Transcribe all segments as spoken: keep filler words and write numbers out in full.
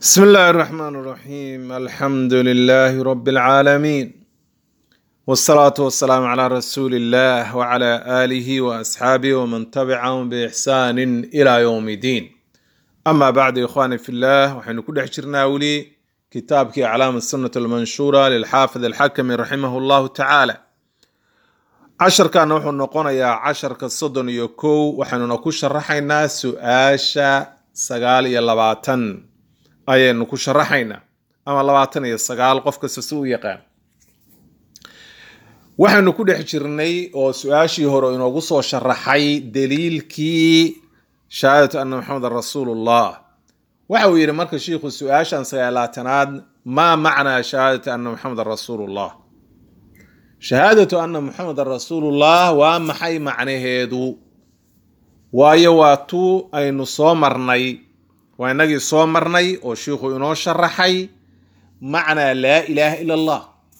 بسم الله الرحمن الرحيم. الحمد لله رب العالمين، والصلاة والسلام على رسول الله وعلى آله وأصحابه ومن تبعهم بإحسان إلى يوم الدين. أما بعد إخواني في الله، وحين كل حجرنا ولي كتابك أعلام السنة المنشورة للحافظ الحكم رحمه الله تعالى. عشر كان نحن نقول يا عشر كالصدن يكو، وحين نكون شرحنا سؤاشا سقال يلباتن ayaynu ku sharaxaynaa ama labaatan iyo sagaal qof kasta si uu yaqaan. waxaanu ku dhex jirnay oo su'aashii hore inoogu soo sharaxay daliilkii shahaadatu anna muxamadan rasuulullah. waxa uu yidhi marka shiikhu su'aashan sagaalaatanaad, maa macnaa shahaadatu anna muxamadan rasuulullah? shahaadatu anna muxamadan rasuulullah waa maxay macnaheedu? waayo waa tuu aynu soo marnay, waa inagii soo marnay oo shiikhu inoo sharaxay macnaa laa ilaaha ila allah.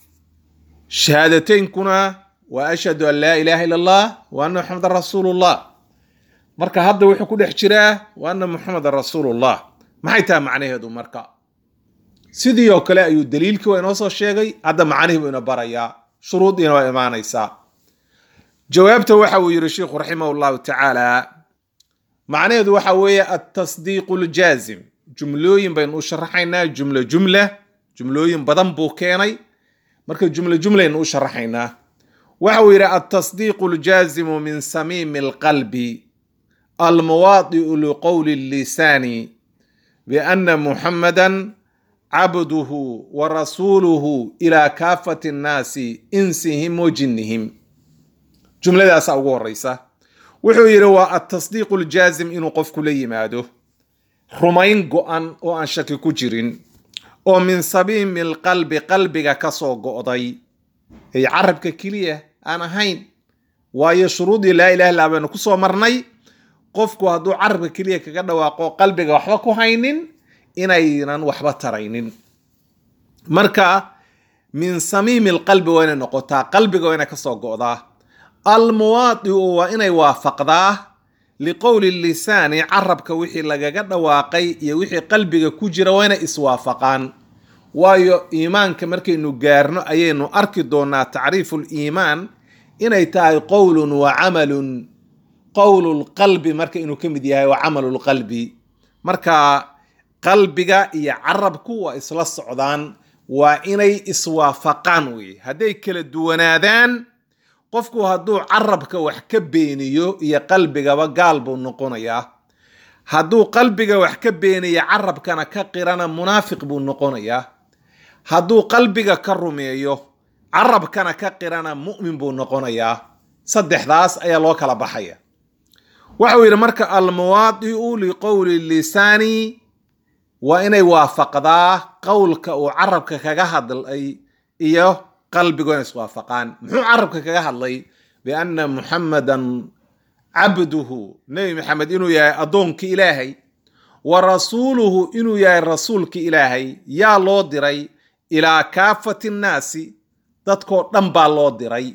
shahaadateynkuna waa ashhadu an laa ilaaha ila allah wa anna muxamadan rasuulullah. marka hadda wuxuu ku dhex jiraa wa anna muxamadan rasuulullah. maxay tahay macnaheedu? marka sidii oo kale ayuu daliilkii waa inoo soo sheegay, hadda macnihii buu ina barayaa, shuruudiina waa imaanaysaa. jawaabta waxa uu yidhi shiikhu raximahu llahu tacaala, macnaheedu waxa weeye altasdiiqu ljaazim. jumlooyin baynu u sharaxaynaa, jumla jumla, jumlooyin badan buu keenay, marka jumla jumlaynu u sharaxaynaa. waxa uu yidhi altasdiiqu ljaazimu min samiimi alqalbi almuwaadi'u liqowli lisaani bianna muxamadan cabduhu wa rasuuluhu ilaa kaafati nnaasi insihim wa jinnihim. jumladaasaa ugu horeysa. wuxuu yidhi waa altasdiiqu ljaazim, inuu qofku la yimaado rumayn go-an oo aan shaki ku jirin, oo min samiimi alqalbi qalbiga kasoo go'day, ay carabka keliya aan ahayn. waayo shuruudii laa ilaha illa baynu kusoo marnay, qofku hadduu carabka keliya kaga dhawaaqo qalbiga waxba ku haynin inaynan waxba taraynin. marka min samiimi alqalbi waa inay noqotaa, qalbiga waa inay kasoo go'daa. almuwaadi'u waa inay waafaqdaa liqowli lisaani, carabka wixii lagaga dhawaaqay iyo wixii qalbiga ku jira waa inay iswaafaqaan. waayo iimaanka markaynu gaarno ayaynu arki doonaa tacriifu liimaan inay tahay qowlun wa camalun. qowlu lqalbi marka inuu ka mid yahay wa camalu lqalbi. marka qalbiga iyo carabku waa isla socdaan, waa inay iswaafaqaan weye. hadday kala duwanaadaan, qofku hadduu carabka wax ka beeniyo iyo qalbigaba gaal buu noqonayaa. hadduu qalbiga wax ka beeniyo carabkana ka qirana munaafiq buu noqonayaa. hadduu qalbiga ka rumeeyo carabkana ka qirana mu'min buu noqonayaa. saddexdaas ayaa loo kala baxaya. waxau yidhi marka almuwaadi'u liqowli lisaani waa inay waafaqdaa qowlka uu carabka kaga hadlay iyo qalbigu inay iswaafaqaan. muxuu carabka kaga hadlay? bianna muxamadan cabduhu, nebi maxamed inuu yahay addoonkii ilaahay, wa rasuuluhu inuu yahay rasuulkii ilaahay. yaa loo diray? ilaa kaafati nnaasi, dadkoo dhan baa loo diray.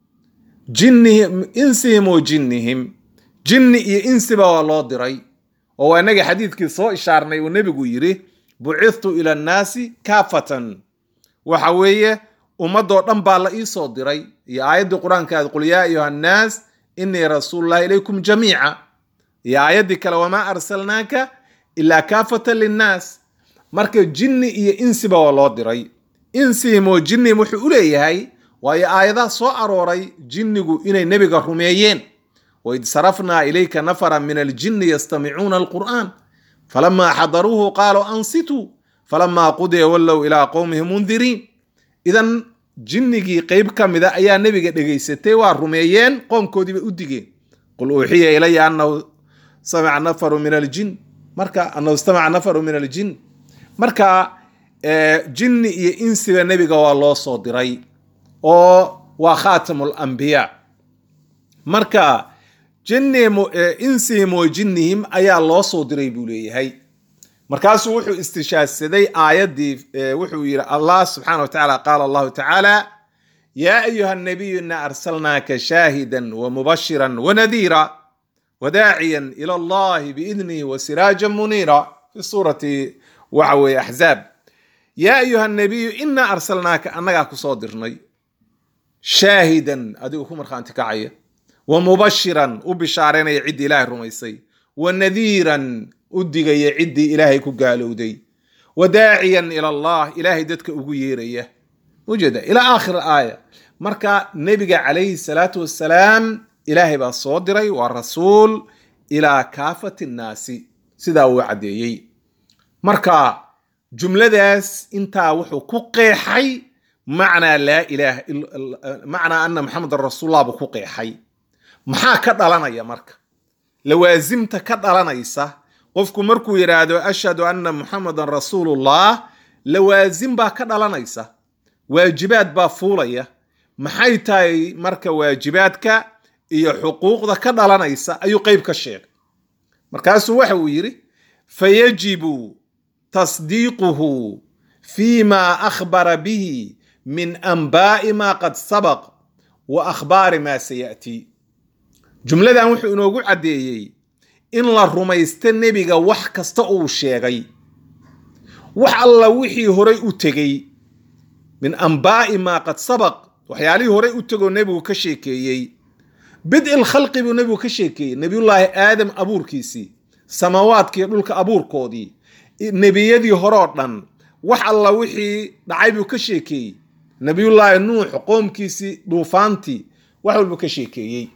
jinnihim insihim wa jinnihim, jinni iyo insiba waa loo diray. oo waa inaga xadiidkii soo ishaarnay uu nebigu yidhi bucithtu ila annaasi kaafatan. waxa weeye ummadoo dhan baa la iisoo diray. iyo aayaddii qur-aanka aad qul yaa ayuha annaas innii rasuulullahi ilaykum jamiica. iyo aayaddii kale wamaa arsalnaaka ilaa kaafatan linnaas. marka jinni iyo insiba waa loo diray. insihim oo jinnihim wuxuu u leeyahay waayo aayadaha soo arooray jinnigu inay nebiga rumeeyeen. waid sarafnaa ilayka nafaran min aljinni yastamicuuna alqur'aan falamaa xadaruuhu qaaluu ansituu falamaa qudiya wallow ilaa qowmihim mundiriin. idan jinnigii qeyb ka mida ayaa nebiga dhegaysatay, waa rumeeyeen, qoomkoodii bay u digeen. qul uuxiya ilaya annahu samica nafaru min aljin, marka annahu istamaca nafaru min aljin. marka jinni iyo insiba nebiga waa loo soo diray, oo waa khaatamu lambiyaa. marka insihim wa jinnihim ayaa loo soo diray buu leeyahay. markaasuu wuxuu istishaadsaday aayaddii, wuxuu yidhi allah subxaana wa tacaala, qaala allahu tacaala yaa ayuha nabiyu ina arsalnaaka shaahidan wa mubashiran wa nadiira wadaaciyan ila allahi biidnihi wa siraajan muniira fi suurati وعوي أحزاب يا أيها النبي إنا أرسلناك أنك كصادرني شاهدا أديكم مرخانتك عيا ومبشرا وبشارين يعد إله الرميسي ونذيرا أدقى يعد إلهي كقالوا دي وداعيا إلى الله إلهي دتك أقويريه وجد إلى آخر آية مركا نبي عليه الصلاة والسلام إلهي بالصادري والرسول إلى كافة الناس سيدا وعديي مركا جملة داس انتا وحو كوقي حي معنى لا إله إلا معنى أن محمد الرسول الله بكوقي حي محا كدلنا يا مركا لوازمت كدلنا يسا قفكو مركو يرادو أشهد أن محمد رسول الله لوازم با كدلنا يسا واجبات با فولية محاي تاي مركا واجباتك إيا حقوق دا كدلنا يسا أيو قيب كالشيخ مركاسو وحو يري فيجب تصديقه فيما أخبر به من أنباء ما قد سبق وأخبار ما سيأتي جملة دا وحو نوغو عديي إن الرميست النبي وح كستأو الشيغي وح الله وحي هري أتغي من أنباء ما قد سبق وحيالي هري أتغو نبي كشيكي بدء الخلق بنبي كشيكي نبي الله آدم أبور كيسي سماوات كي يقولك أبور كودي نبي يدي هرادن وح الله وحي دعيبو كشيكي نبي الله نوح قوم كيسي دوفانتي وحول بكشيكي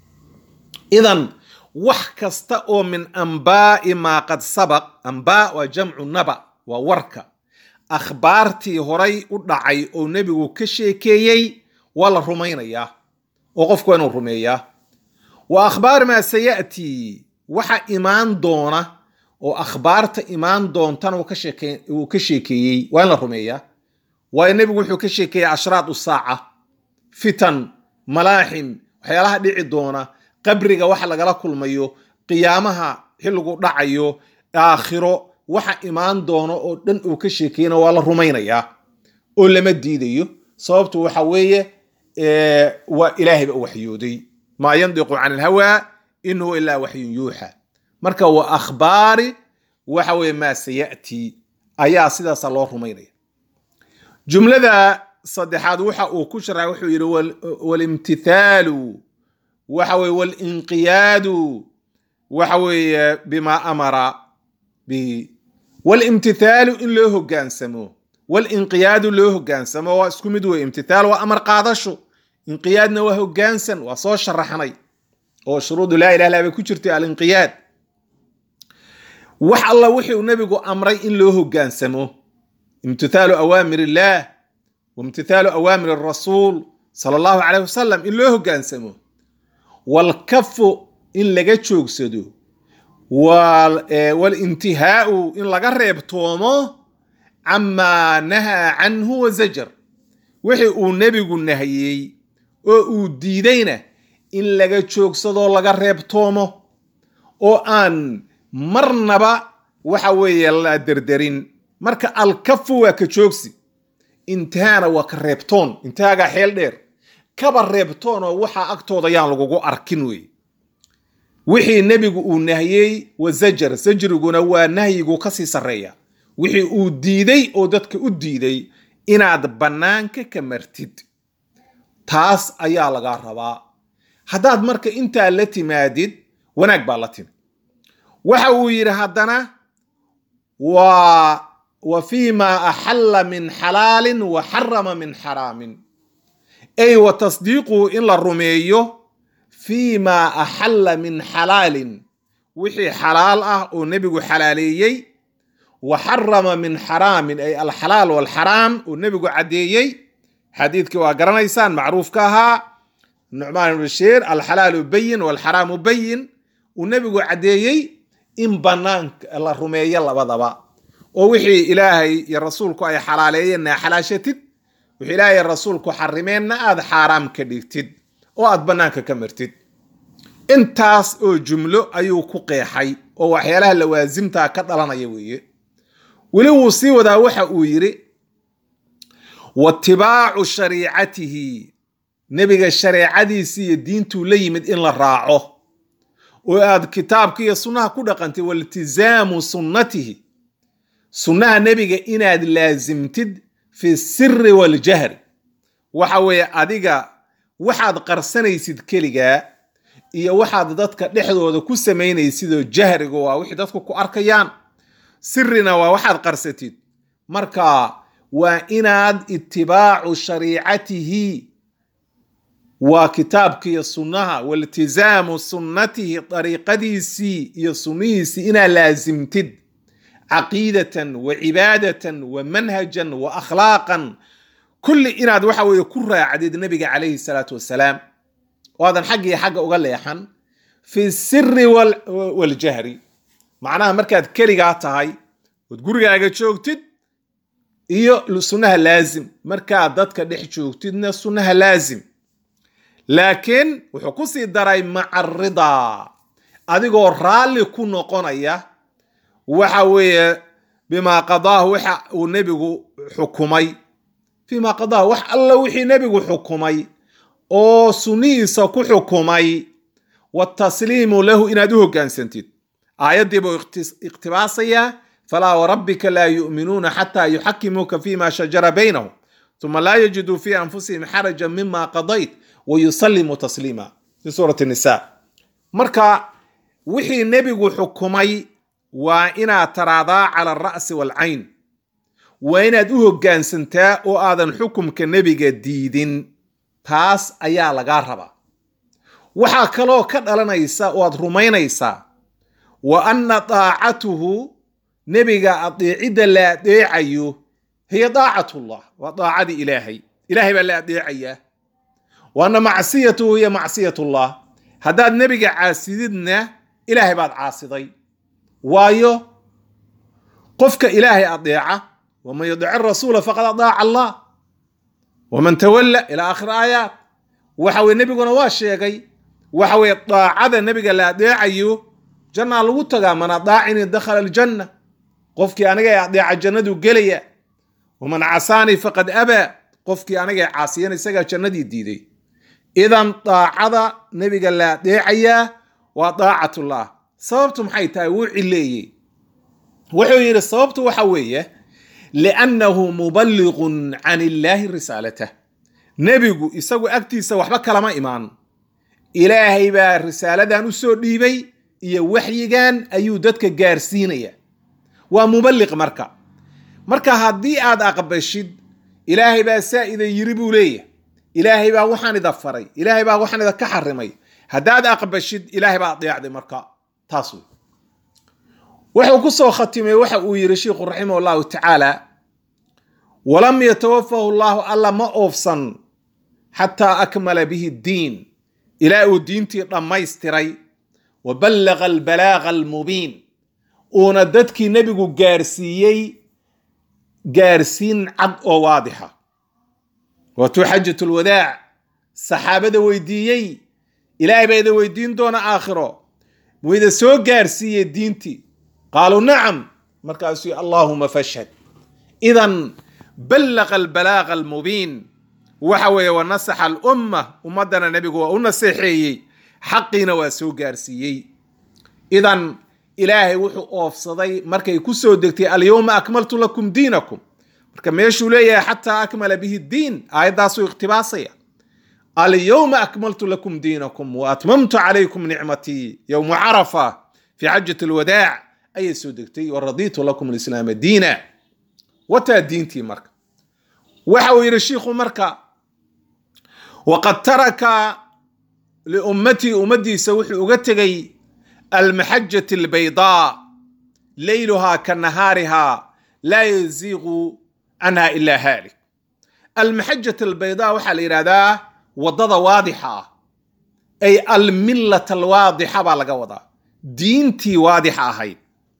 إذن وح كستأو من أنباء ما قد سبق أنباء وجمع النبأ ووركة أخبارتي هري أدعي أو نبي كشيكي ولا رمينيا وقفكو أنو رميا وأخبار ما سيأتي وح إيمان دونه وأخبارت إيمان دونتان وكشيكي وكشيكي وين الرمية والنبي يقول كشيكي أشراط الساعة فتن ملاحم وحيالها ديع دونه قبرك وح لقلا كل ميو قيامها هلقو دعيو آخره وح إيمان دونه ودن وكشيكينا ولا رمينيا ولا مديديو صوبته وحوية إيه وإلهي بوحيودي ما ينطق عن الهوى إنه إلا وحي يوحى marka wa akhbaari waxa way ma sayati ayaa sidaas loo rumaynaya jumlada saddexaad waxa uu ku sharay wuxuu yiri wal imtithalu waxa way wal inqiyadu waxa way bima amara bi wal imtithalu in loo hogaansamo wal inqiyadu loo hogaansamo waa isku mid way imtithal wa amar qaadasho inqiyadna waa hogaansan waa soo sharaxnay oo shuruud la ilaha illa ku jirtay al inqiyad وح الله وحي ونبيكو أمري إن له هجانسمو امتثال أوامر الله وامتثال أوامر الرسول صلى الله عليه وسلم إن له هجانسمو والكف إن لقيت شوكسدو والانتهاء إن لقرب تومو عما نهى عنه وزجر وحي ونبيكو النهيي وديدينه إن لقيت شوكسدو لقرب تومو وأن marnaba waxa weeye la derderin marka alkafu waa ka joogsi intaana waa ka reebtoon intaaga xeel dheer kaba reebtoon oo waxa agtooda yaan lagu arkin weey wixii nabigu uu nahiyay wazajar sajriguna waa nahyigu ka sii sareeya wixii uu diiday oo dadka u diiday inaad banaanka ka martid taas ayaa laga rabaa hadaad marka inta la timaadid wanaag baa la timid waxa uu yiri hadana wa وفيما أحل من حلال وحرم من حرام أي وتصديقه إلا الرميو فيما أحل من حلال وحي حلال أه ونبي حلاليي وحرم من حرام أي الحلال والحرام ونبي عديي حديث كوا قرنيسان معروف كها النعمان بن بشير الحلال بين والحرام بين ونبي عديي إن بنانك الله رميي الله بضبا ووحي إلهي يا رسولك أي حلاليين حلاشتد وحي إلهي يا رسولك حرمين هذا حرام كديتد وأد بنانك كمرتد انتاس او جملو أيو كقيحي ووحيالها لوازمتها كدلنا يوي ولو سيو دا وحا ويري واتباع شريعته نبي الشريعة دي سي الدين توليمد إن الراعه وآد كتابك يا سنة كدقنت والتزام سنته sunnaha nebiga inaad laasimtid fi sirri waljahri waxa weeye adiga waxaad qarsanaysid keligaa iyo waxaad dadka dhexdooda ku samaynaysidoo jahriga waa wixii dadku ku arkayaan, sirrina waa waxaad qarsatid. marka waa inaad itibaacu shariicatihi waa kitaabka iyo sunnaha waltizaamu sunnatihi dariiqadiisii iyo sunnihiisii inaad laasimtid caqiidatan wa cibaadatan wa manhajan wa akhlaaqan kulli inaad waxa weeye ku raacdid nabiga calayhi salaatu wasalaam waadan xaggii xagga uga leexan fi sirri waljahri. macnaha markaad keligaa tahay ood gurigaaga joogtid iyo sunnaha laazim, markaad dadka dhex joogtidna sunnaha laazim. laakiin wuxuu ku sii daray maca ridaa adigoo raalli ku noqonaya waxa weeye bimaa qadaahu waxa uu nebigu xukumay, fiima qadaahu wax alla wixii nebigu xukumay oo sunnihiisa ku xukumay, watasliimu lahu inaad u hoggaansantid. aayaddii buu iqtibaasayaa falaa warabbika laa yu'minuuna xataa yuxakimuuka fiima shajara baynahum uma laa yajiduu fii anfusihim xarajan mima qadayt wayusallimu tasliima fi suurati nisa. marka wixii nebigu xukumay waa inaad taraadaa cala alra'si waalcayn, waa inaad u hoggaansantaa oo aadan xukumka nebiga diidin. taas ayaa lagaa rabaa. waxaa kaloo ka dhalanaysa oo aad rumaynaysaa wa anna daacatuhu nebiga adeecidda la adeecayo hiya daacatullah, waa daacadii ilaahay, ilaahay baa la adeecayaa. wa anna macsiyatuhu hiya macsiyatullah, haddaad nebiga caasididna ilaahay baad caasiday. waayo qofka ilaahay adeeca waman yudici rasuula faqad adaaca allah waman tawalla ila aakhir aayaat. waxa weye nebiguna waa sheegay waxa weye daacada nebiga la adeecayo jannaa lagu tagaa, man adaacini dakhala aljanna, qofkii aniga adeeca jannadu gelaya. waman casaanii faqad abaa, qofkii aniga caasiyan isagaa jannadii diiday. idan daacada nebiga la adeecayaa waa daacatullah. sababtu maxay tahay? wuu cileeyey, wuxuu yidhi sababtu waxa weeye liannahu muballiqun can illaahi risaalatah. nebigu isagu agtiisa waxba kalama imaan, ilaahay baa risaaladan u soo dhiibay iyo waxyigan ayuu dadka gaarsiinaya. waa muballiq. marka marka haddii aad aqbashid ilaahay baa saa'ida yiri buu leeyahay, ilaahay baa waxaan ida faray, ilaahay baa waxaan ida ka xarimay, haddaad aqbashid ilaahay baa adeecday. marka taas wey. wuxuu ku soo khatimay waxa uu yiri sheekhu raximah allahu tacaala walam yatawafahu llahu alla ma oofsan xataa akmala bihi diin, ilaa uu diintii dhammaystiray, wa ballaqa albalaaqa almubiin, uuna dadkii nebigu gaarsiiyey gaarsiin cad oo waadixa. waatuu xajat lwadaac saxaabada weydiiyey, ilaahay baa ida weydiin doona aakhiro, muu ida soo gaarsiiyey diintii? qaaluu nacam. markaasuu allaahuma fashhad. idan ballaqa albalaaqa almubiin waxa weeye wa nasaxa alumma, ummaddana nebigu waa u naseexeeyey, xaqiina waa soo gaarsiiyey. idan ilaahay wuxuu oofsaday markay ku soo degtay alyawma akmaltu lakum diinakum. marka meeshuu leeyahay xataa akmala bihi diin, aayaddaasuu ikhtibaasaya. alyawma akmaltu lakum diinakum wa atmamtu calaykum nicmatii yowma carafa fi xajat alwadaac ayay soo degtay, wa raditu lakum alislaama diina. wataa diintii marka. waxa uu yidhi shiikhu marka waqad taraka liummatii, ummaddiisa wuxuu uga tegay almaxajat albaydaa leyluhaa ka nahaarihaa laa yaziiqu canha ilaa haalik. almaxajat albaydaa waxaa la yidhahdaa waddada waadixa ah, ay almillat alwaadixa baa laga wadaa, diintii waadixa ahayd.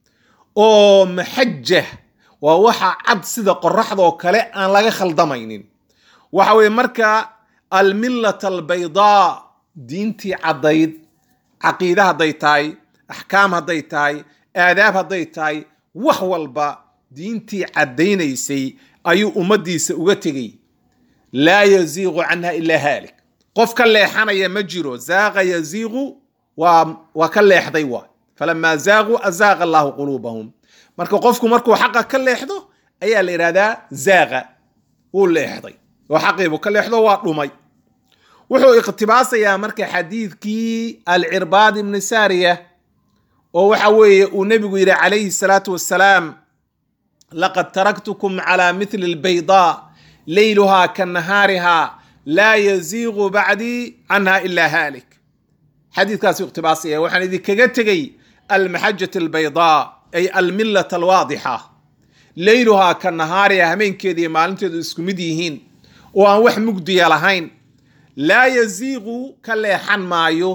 oo maxajah waa waxa cad sida qoraxdoo kale aan laga khaldamaynin. waxa weye marka almillat albaydaa, diintii caddayd, caqiida hadday tahay, axkaam hadday tahay, aadaab hadday tahay, wax walba diintii caddaynaysay ayuu ummaddiisa uga tegey. laa yaziiqu canha ilaa haalik, qof ka leexanaya ma jiro. zaaqa yaziiqu waa waa ka leexday waa. falamaa zaaquu azaaqa allahu quluubahum. marka qofku markuu xaqa ka leexdo ayaa la yiraahdaa zaaqa uu leexday oo xaqiibu ka leexdo waa dhumay wuxuu iqtibaasayaa marka xadiidkii al-Irbaad ibn Saariya oo waxa weeye uu nabigu yiri calayhi salaatu wassalaam laqad taraktukum ala mithli al-bayda laylaha kan-nahariha la yazigu ba'di anha illa halik xadiidkaas iqtibaasaya waxaan idinkaga tagay al-mahajjat al-bayda ay al-millat al-waadiha laylaha kan-nahariha hameenkeedii maalinteedu isku mid yihiin oo aan wax mugdiya lahayn لا يزيغ كالليحان مايو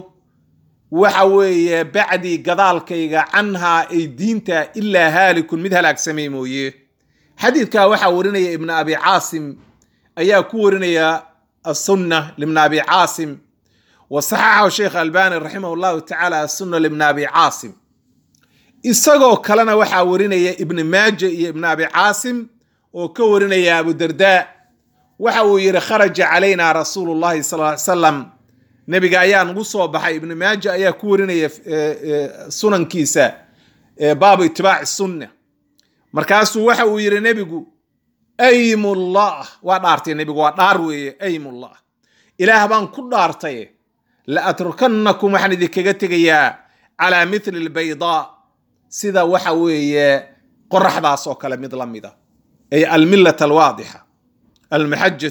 وحوي بعدي قضالكيغا عنها اي دينتا إلا هالك مدها لك سميمويه حديث كا وحوريني ابن أبي عاصم أيا كوريني السنة لابن أبي عاصم وصححه الشيخ الباني رحمه الله تعالى السنة لابن أبي عاصم إساقو كلنا وحوريني ابن ماجه ابن أبي عاصم وكوريني أبو درداء وحاو يرى خرج علينا رسول الله صلى الله عليه وسلم نبي أيان قصوا بحي ابن ماجه أيا كورنا سنن كيسا باب اتباع السنة مركاسو وحاو يرى نبي أيم الله ودارتي نبي وداروي أيم الله إله بان كل دارتي لأتركنكم وحن ذكيتك على مثل البيضاء سيدا وحاوي قرح داسو كلا مثل ميدا أي الملة الواضحة المحجة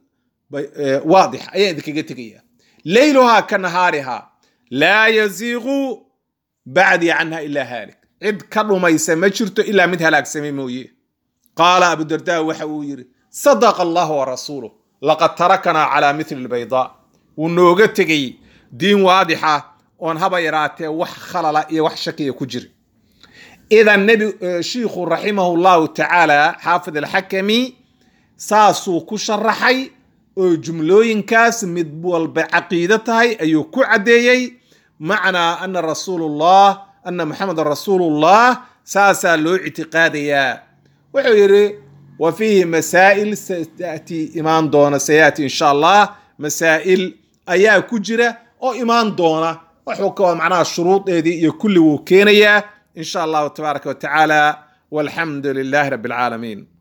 الواضحة أي ذكيتك ليلها كنهارها لا يزيغ بعدي عنها إلا هالك عد كرو ما يسمى شرط إلا مثل هلاك سميمويه قال أبو الدرداء وحوير صدق الله ورسوله لقد تركنا على مثل البيضاء ونوغتك دين واضحة وانهبا يراته وح خلل وح شكي كجري إذا النبي شيخ رحمه الله تعالى حافظ الحكمي ساسو كشرحي جملوين كاس مدبول بعقيدتها أيو كعديي معنى أن رسول الله أن محمد رسول الله ساسا له اعتقاديا وحيري وفيه مسائل ستأتي إيمان دونا سيأتي إن شاء الله مسائل أيا كجرة أو إيمان دونا وحكوا معناها الشروط هذه كل وكينية إن شاء الله تبارك وتعالى والحمد لله رب العالمين.